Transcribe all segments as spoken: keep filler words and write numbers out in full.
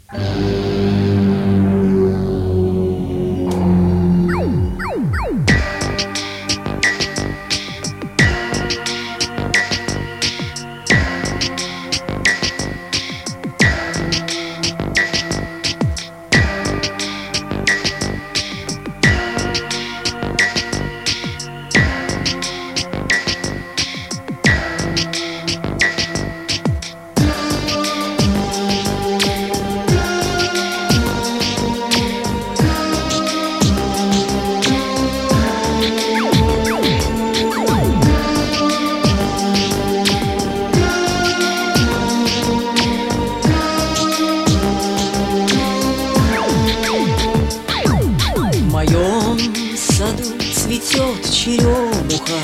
В моем саду цветет черемуха,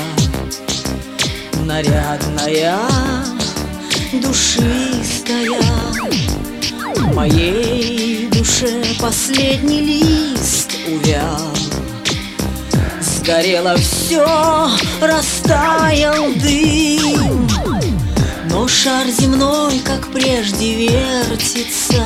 нарядная, душистая. В моей душе последний лист увял, сгорело все, растаял дым, но шар земной, как прежде, вертится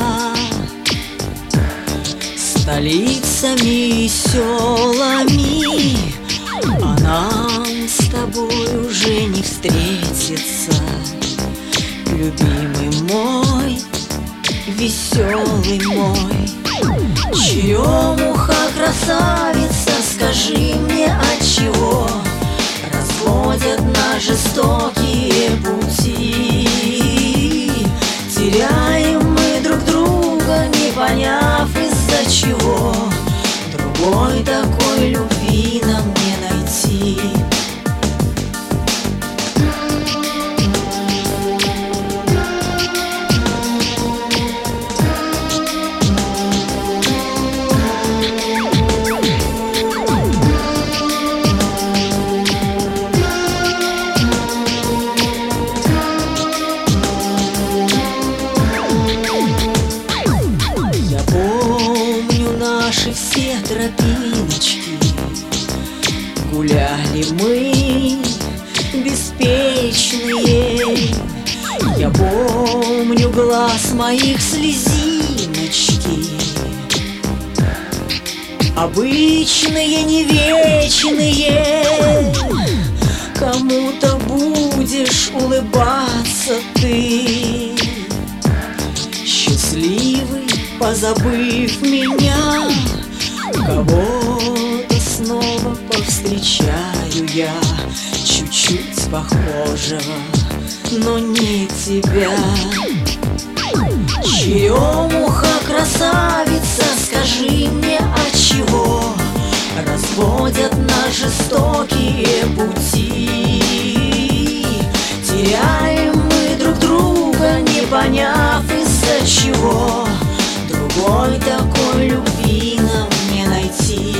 столицами и селами, а нам с тобой уже не встретиться. Любимый мой, веселый мой, черемуха, красавица, скажи мне, отчего разводят на жестокие пути? Теряем мы друг друга, не поняв, из-за чего. Другой такой любви нам не найти. Наши все тропиночки, гуляли мы беспечные. Я помню глаз моих слезиночки, обычные, не вечные. Кому-то будешь улыбаться ты, счастливый, позабыв меня. Кого-то снова повстречаю я, чуть-чуть похожего, но не тебя. Черемуха, красавица, скажи мне, отчего разводят на жестокие пути? Теряем мы друг друга, не поняв, из-за чего. Другой такой любви нам не найти.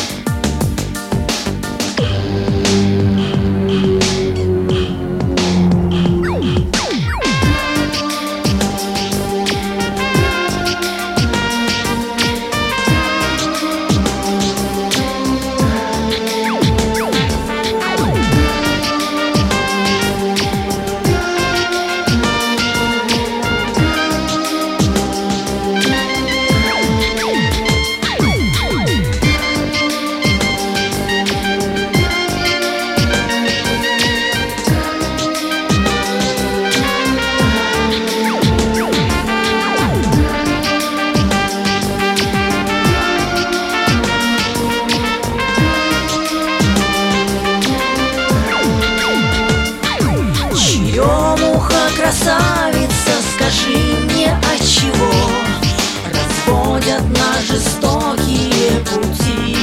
Красавица, скажи мне, отчего разводят на жестокие пути?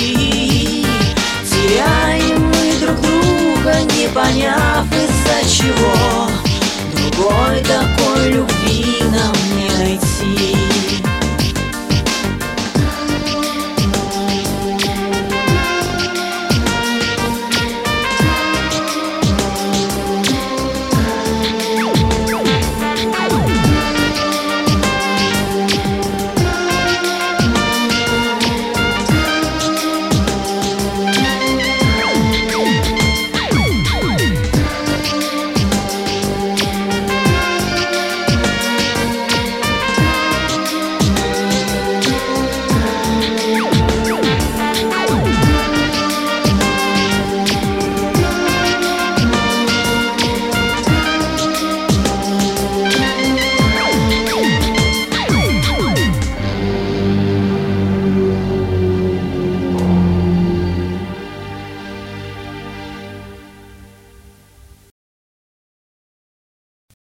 Теряем мы друг друга, не поняв, из-за чего. Другой такой любви